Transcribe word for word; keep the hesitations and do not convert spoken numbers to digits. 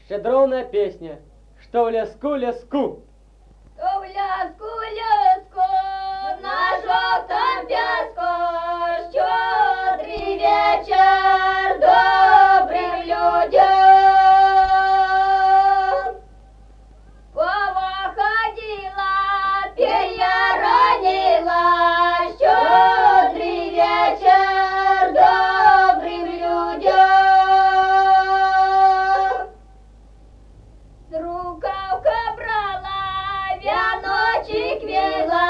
Щедровная песня, что в леску леску. То в ляску, ляску, на жовтом пяску, щедрий вечір добрим людям. Вова ходила, перья ранила, щедрий вечір добрим людям. З рукавка брала, вяночек вела,